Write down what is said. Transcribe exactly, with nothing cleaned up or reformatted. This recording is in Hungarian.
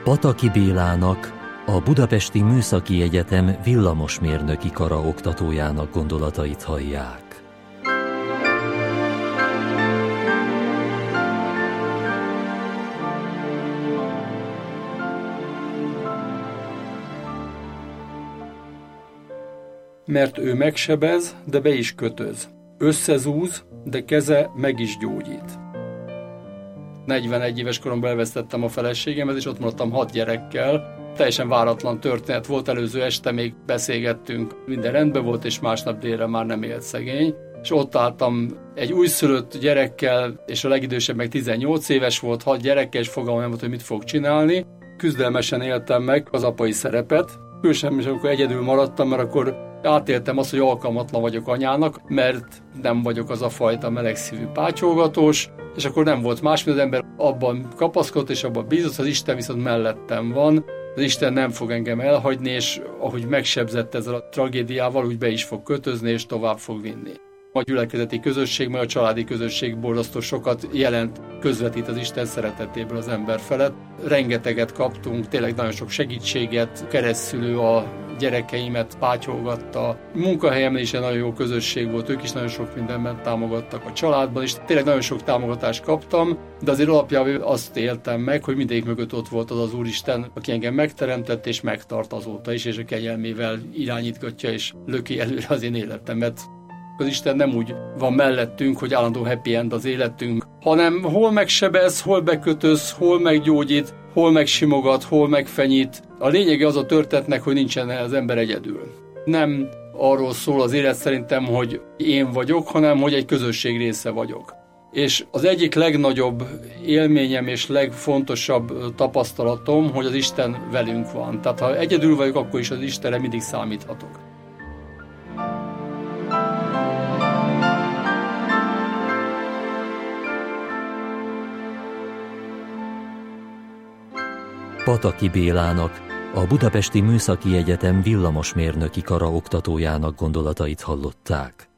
Pataki Bélának, a Budapesti Műszaki Egyetem villamosmérnöki kara oktatójának gondolatait hallják. Mert ő megsebez, de be is kötöz. Összezúz, de keze meg is gyógyít. negyvenegy éves koromban elvesztettem a feleségemet, és ott maradtam hat gyerekkel. Teljesen váratlan történet volt, előző este még beszélgettünk, minden rendben volt, és másnap délre már nem élt szegény. És ott álltam egy újszülött gyerekkel, és a legidősebb meg tizennyolc éves volt, hat gyerekkel, és fogalmam nem volt, hogy mit fog csinálni. Küzdelmesen éltem meg az apai szerepet. Különösen is, amikor egyedül maradtam, mert akkor átéltem azt, hogy alkalmatlan vagyok anyának, mert nem vagyok az a fajta melegszívű pátyolgatós, és akkor nem volt más, mint az ember abban kapaszkodott, és abban bízott, az Isten viszont mellettem van, az Isten nem fog engem elhagyni, és ahogy megsebzett ezzel a tragédiával, úgy be is fog kötözni, és tovább fog vinni. A gyülekezeti közösség, majd a családi közösség borzasztó sokat jelent, közvetít az Isten szeretetéből az ember felett. Rengeteget kaptunk, tényleg nagyon sok segítséget, keresztszülő a gyerekeimet pátyolgatta. Munkahelyemnél is egy nagyon jó közösség volt, ők is nagyon sok mindenben támogattak a családban, és tényleg nagyon sok támogatást kaptam, de azért alapjában azt éltem meg, hogy mindegyik mögött ott volt az az Úristen, aki engem megteremtett és megtart azóta is, és a kegyelmével irányítgatja és löki előre az én életemet. Az Isten nem úgy van mellettünk, hogy állandó happy end az életünk, hanem hol megsebez, hol bekötöz, hol meggyógyít, hol megsimogat, hol megfenyít. A lényege az a történetnek, hogy nincsen az ember egyedül. Nem arról szól az élet szerintem, hogy én vagyok, hanem hogy egy közösség része vagyok. És az egyik legnagyobb élményem és legfontosabb tapasztalatom, hogy az Isten velünk van. Tehát ha egyedül vagyok, akkor is az Istenre mindig számíthatok. Pataki Bélának, a Budapesti Műszaki Egyetem villamosmérnöki kara oktatójának gondolatait hallották.